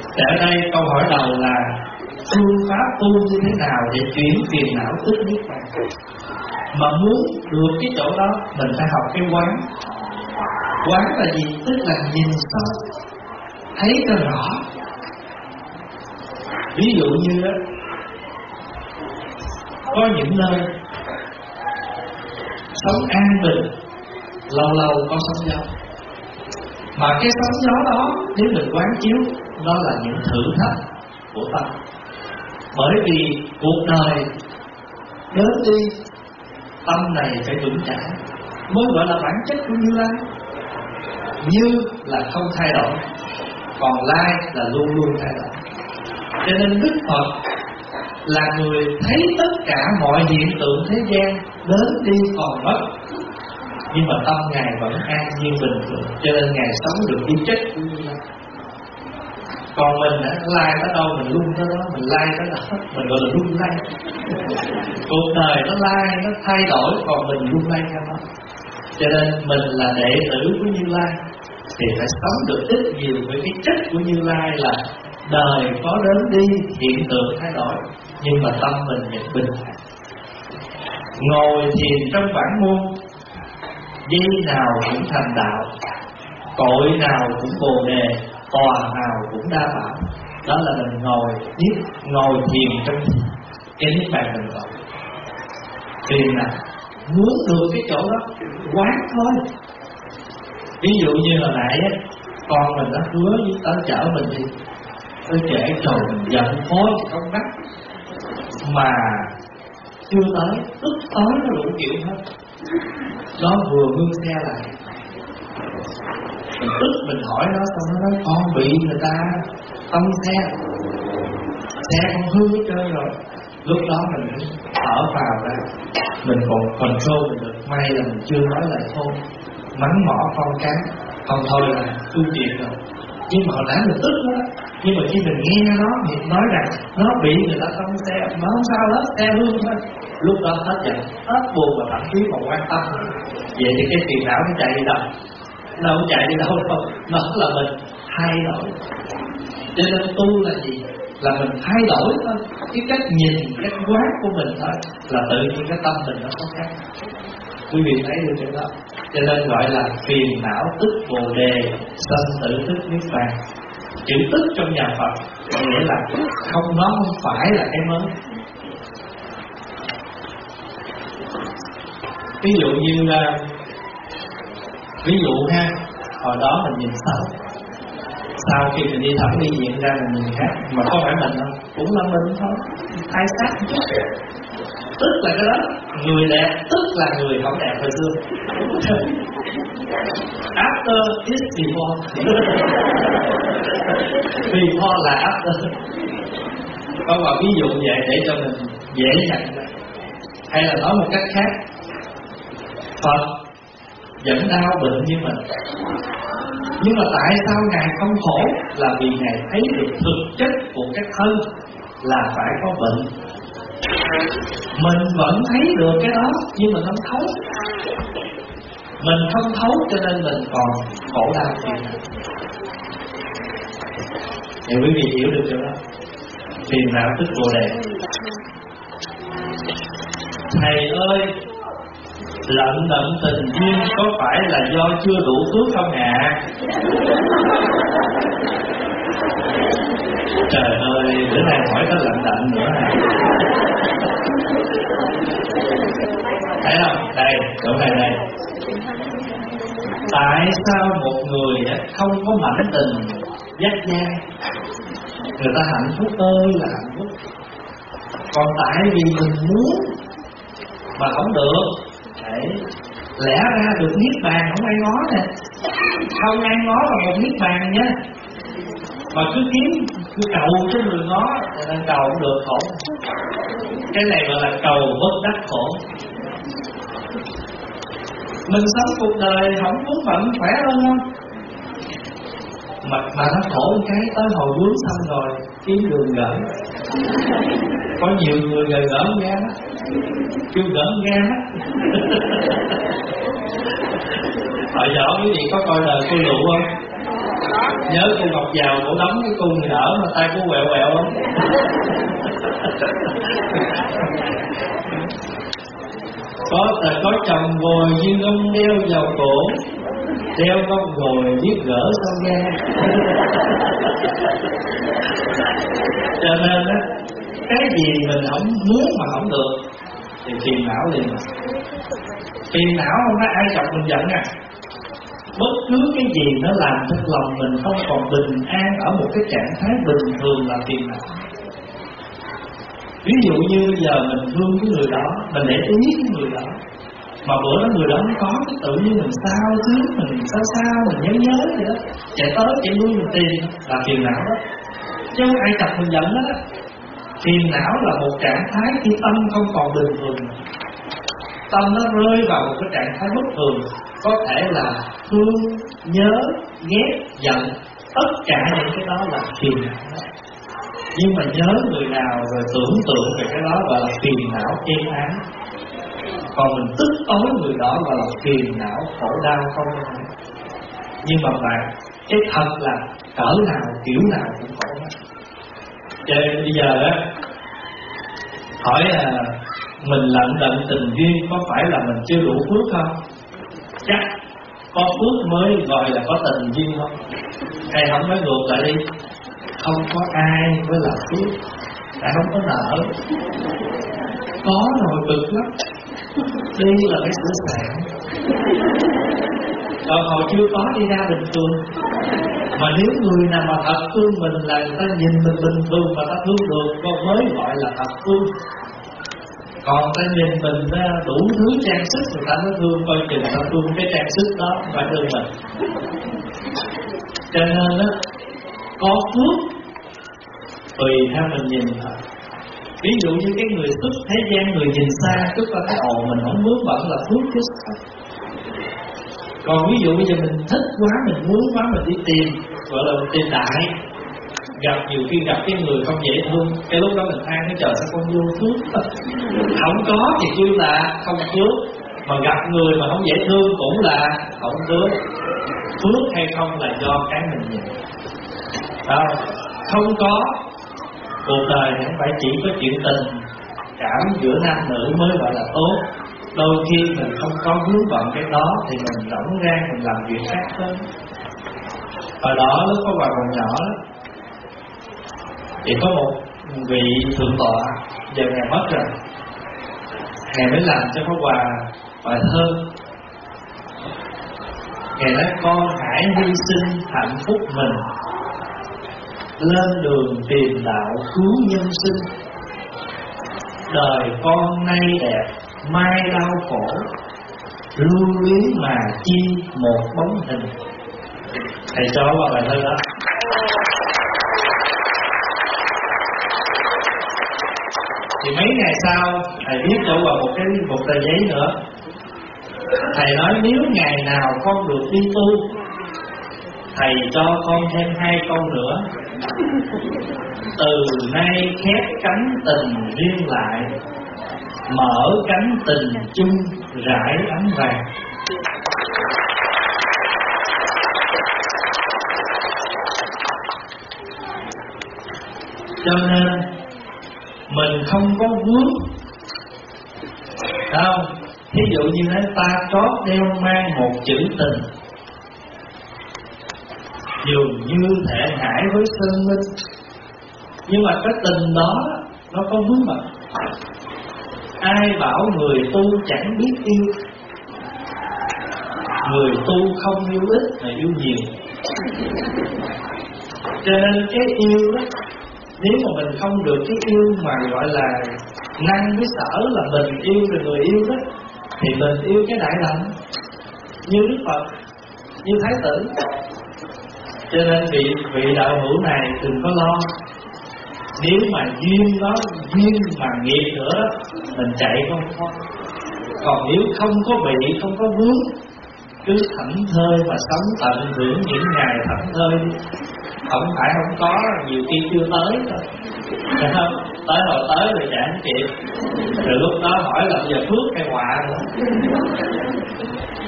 Thì ở đây câu hỏi đầu là phương pháp tu như thế nào để chuyển phiền não tức niết bàn. Mà muốn được cái chỗ đó mình phải học cái quán. Quán là gì? Tức là nhìn sâu, thấy cho rõ. Ví dụ như đó, có những nơi sống an bình, lâu lâu có sóng gió. Mà cái sóng gió đó nếu mình quán chiếu, đó là những thử thách của tâm. Bởi vì cuộc đời đến đi, tâm này phải vững chãi mới gọi là bản chất của Như Lai. Như là không thay đổi, còn Lai là luôn luôn thay đổi. Cho nên Đức Phật là người thấy tất cả mọi hiện tượng thế gian đến đi còn mất, nhưng mà tâm Ngài vẫn an nhiên bình thường. Cho nên Ngài sống được cái chất của Như Lai. Còn mình lai tới đâu mình lung tới đó, mình lai tới đó, mình gọi là lung lay. Cuộc đời nó lai, nó thay đổi, còn mình lung lay theo nó. Cho nên mình là đệ tử của Như Lai thì phải sống được ít nhiều với cái chất của Như Lai là đời có đến đi, hiện tượng thay đổi, nhưng mà tâm mình vẫn bình thản. Ngồi thiền trong bản môn, giây nào cũng thành đạo, cội nào cũng bồ đề, tòa nào cũng đa bảo. Đó là mình ngồi thiền trong cái niết bàn mình gọi. Thiền là muốn được cái chỗ đó quán thôi. Ví dụ như hồi nãy con mình nó hứa với tới chở mình đi, tôi kể trời mình giận thôi không đắt, mà chưa tới, tức tới nó đủ kiểu hết. Nó vừa ngưng xe lại, mình tức mình hỏi nó, xong nó nói con bị người ta tông xe con hư hết trơn rồi. Lúc đó mình thở vào ra, mình còn control mình được. May là mình chưa nói lại thôi, mắng mỏ con cái, không thôi là tu chuyện rồi. Nhưng mà hồi nãy mình tức đó, nhưng mà khi mình nghe nó thì nói rằng nó bị người ta tông xe, mà không sao hết, xe hư thôi. Lúc đó hết giận, hết buồn và thậm chí còn quan tâm. Vậy thì cái phiền não nó chạy đi đâu? Nó không chạy đi đâu đâu, nó là mình thay đổi. Cho nên tu là gì? Là mình thay đổi thôi. Cái cách nhìn, cách quán của mình thôi, là tự nhiên cái tâm mình nó có khác. Quý vị thấy được chưa đó? Cho nên gọi là phiền não tức bồ đề, sanh tử tức niết bàn. Chữ tức trong nhà Phật nghĩa là không, nó không phải là cái mới. Ví dụ như ha, hồi đó mình nhìn xấu, sau khi mình đi thẩm đi viện ra mình nhìn khác, mà có phải mình không? Cũng là mình thôi, ai sát chứ. Tức là cái đó, người đẹp tức là người không đẹp hồi xưa. After is before. Before là after. Có một ví dụ vậy để cho mình dễ nhận ra. Hay là nói một cách khác, Phật vẫn đau bệnh như mình, nhưng mà tại sao Ngài không khổ? Là vì Ngài thấy được thực chất của cái thân là phải có bệnh. Mình vẫn thấy được cái đó, nhưng mình không thấu. Mình không thấu cho nên mình còn khổ đau phiền. Thì quý vị hiểu được chưa đó? Phiền não tức bồ đề. Thầy ơi, lận đận tình duyên có phải là do chưa đủ phước không ạ? Trời ơi, bữa nay hỏi có lận đận nữa hả? Thấy không? Đây, chỗ này đây. Tại sao một người không có mảnh tình dắt dai? Người ta hạnh phúc ơi là hạnh phúc. Còn tại vì mình muốn mà không được, đấy, lẽ ra được niết bàn không ai ngó nè, không ai ngó là một niết bàn nhá. Mà cứ cầu cho người ngó, cho nên cầu cũng được khổ. Cái này gọi là cầu bất đắc khổ. Mình sống cuộc đời không muốn phận khỏe hơn không? Mà nó khổ một cái tới hồi vướng xong rồi kiếm đường gỡ. Có nhiều người gỡ ra đó, kêu gỡ ra đó. Hồi nhỏ quý vị có coi đời cô Lụ không? Nhớ cô Ngọc vào cổ đóng cái cung người đỡ mà tay cô quẹo quẹo lắm. Có chồng ngồi như ông đeo vào cổ, đeo con ngồi biết gỡ sau ga. Cho nên á, cái gì mình không muốn mà không được thì phiền não liền. Phiền não không có ai chọc mình giận à. Bất cứ cái gì nó làm cho lòng mình không còn bình an ở một cái trạng thái bình thường là phiền não. Ví dụ như bây giờ mình thương cái người đó, mình để ý cái người đó, mà bữa đó người đó không có, cái tự nhiên mình sao chứ, mình sao mình nhớ vậy đó, chạy tới chạy lui mình tìm là phiền não đó. Chứ không ai chọc mình giận đó. Phiền não là một trạng thái khi tâm không còn bình thường, tâm nó rơi vào một cái trạng thái bất thường, có thể là thương, nhớ, ghét, giận, tất cả những cái đó là phiền não. Nhưng mà nhớ người nào rồi tưởng tượng về cái đó gọi là phiền não êm ái. Còn mình tức tối người đó gọi là phiền não khổ đau không ai. Nhưng mà bạn, cái thật là cỡ nào kiểu nào cũng khổ hết. Cho nên bây giờ á, hỏi mình lận đận tình duyên có phải là mình chưa đủ phước không? Chắc có phước mới gọi là có tình duyên không? Hay không nói ngược lại đi, không có ai mới là phước, tại không có nợ. Có rồi cực lắm, đi là cái sửa sạn. Còn hồi chưa có đi ra bình thường. Mà nếu người nào mà thật thương mình là người ta nhìn mình bình thường mà ta thương được, con mới gọi là thật thương. Còn ta nhìn mình đủ thứ trang sức người ta mới thương, coi chừng ta thương cái trang sức đó không phải thương mình. Cho nên á, có phước tùy theo mình nhìn thôi. Ví dụ như cái người xuất thế gian, người nhìn xa tức là cái ồ mình không vướng bận là phước chứ. Còn ví dụ bây giờ mình thích quá, mình muốn quá, mình đi tìm, gọi là tìm đại. Gặp nhiều khi gặp cái người không dễ thương, cái lúc đó mình than cái trời sao con vô phước. Không có thì kêu là không phước, mà gặp người mà không dễ thương cũng là không phước. Phước hay không là do cái mình nhìn. Không có cuộc đời không phải chỉ có chuyện tình cảm giữa nam nữ mới gọi là tốt. Đôi khi mình không có vướng bận cái đó thì mình rỗng ra mình làm việc khác hơn. Hồi đó lúc có bà còn nhỏ đó, thì có một vị thượng tọa, giờ Ngài mất rồi, Ngài mới làm cho có bài thơ. Ngài nói con hãy hy sinh hạnh phúc mình, lên đường tìm đạo cứu nhân sinh. Đời con nay đẹp, mai đau khổ, lưu luyến mà chi một bóng hình. Thầy cho qua bài thơ đó. Thì mấy ngày sau thầy viết cho qua một tờ giấy nữa. Thầy nói nếu ngày nào con được đi tu, thầy cho con thêm 2 câu nữa. Từ nay khép cánh tình riêng lại, mở cánh tình chung rải ánh vàng. Cho nên mình không có vướng, không? Thí dụ như nói ta trót đeo mang một chữ tình, dường như thể ngại với sơn minh. Nhưng mà cái tình đó nó có vướng bận. Ai bảo người tu chẳng biết yêu? Người tu không yêu ít mà yêu nhiều. Cho nên cái yêu đó, nếu mà mình không được cái yêu mà gọi là năng với sở là mình yêu rồi người yêu đó, thì mình yêu cái đại lạnh như Đức Phật, như Thái tử. Cho nên vị đạo hữu này đừng có lo. Nếu mà duyên đó, duyên mà nghiệp nữa đó, mình chạy không thôi. Còn nếu không có bị, không có vướng, cứ thảnh thơi mà sống tận hưởng những ngày thảnh thơi đi. Không phải không có, nhiều khi chưa tới rồi. Thấy không? Tới rồi tới rồi chạy không kịp. Rồi lúc đó hỏi là bây giờ phước hay họa nữa.